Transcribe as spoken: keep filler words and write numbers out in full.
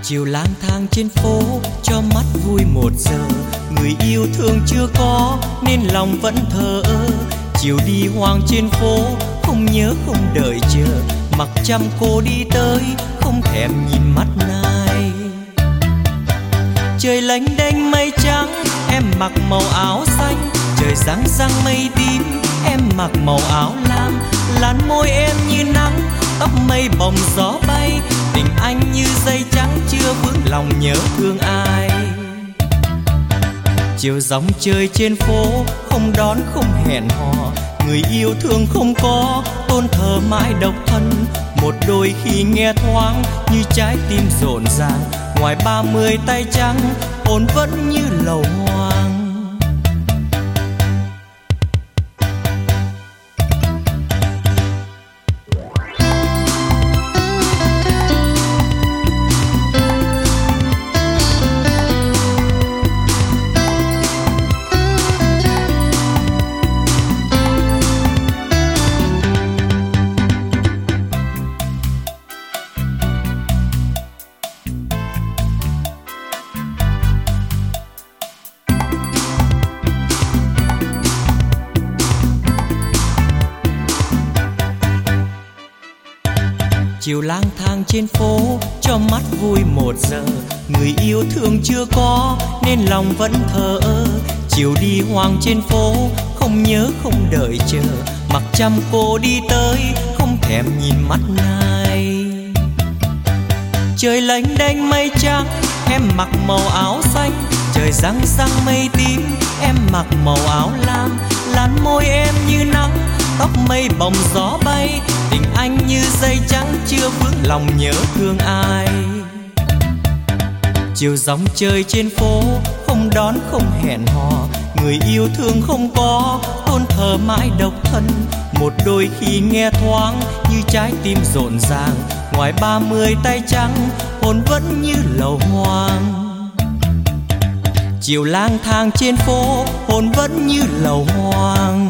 Chiều lang thang trên phố cho mắt vui một giờ, người yêu thương chưa có nên lòng vẫn thờ ơ. Chiều đi hoang trên phố không nhớ không đợi chờ, mặc trăm cô đi tới không thèm nhìn mắt nai. Trời lênh đênh mây trắng, em mặc màu áo xanh. Trời răng răng mây tím, em mặc màu áo lam. Làn môi em như nắng, tóc mây bồng gió bay. Tình anh như dây trắng chưa vướng lòng nhớ thương ai. Chiều gióng chơi trên phố không đón không hẹn hò, người yêu thương không có tôn thờ mãi độc thân. Một đôi khi nghe thoáng như trái tim rộn ràng, ngoài ba mươi tay trắng hồn vẫn như lầu hoang. Chiều lang thang trên phố cho mắt vui một giờ, người yêu thương chưa có nên lòng vẫn thờ ơ. Chiều đi hoang trên phố không nhớ không đợi chờ, mặc trăm cô đi tới không thèm nhìn mắt nai. Trời lênh đênh mây trắng, em mặc màu áo xanh. Trời răng răng mây tím, em mặc màu áo lam. Làn môi em như nắng, tóc mây bồng gió bay. Tình anh như dây trắng chưa vướng lòng nhớ thương ai. Chiều gióng chơi trên phố không đón không hẹn hò, người yêu thương không có tôn thờ mãi độc thân. Một đôi khi nghe thoáng như trái tim rộn ràng, ngoài ba mươi tay trắng hồn vẫn như lầu hoang. Chiều lang thang trên phố hồn vẫn như lầu hoang.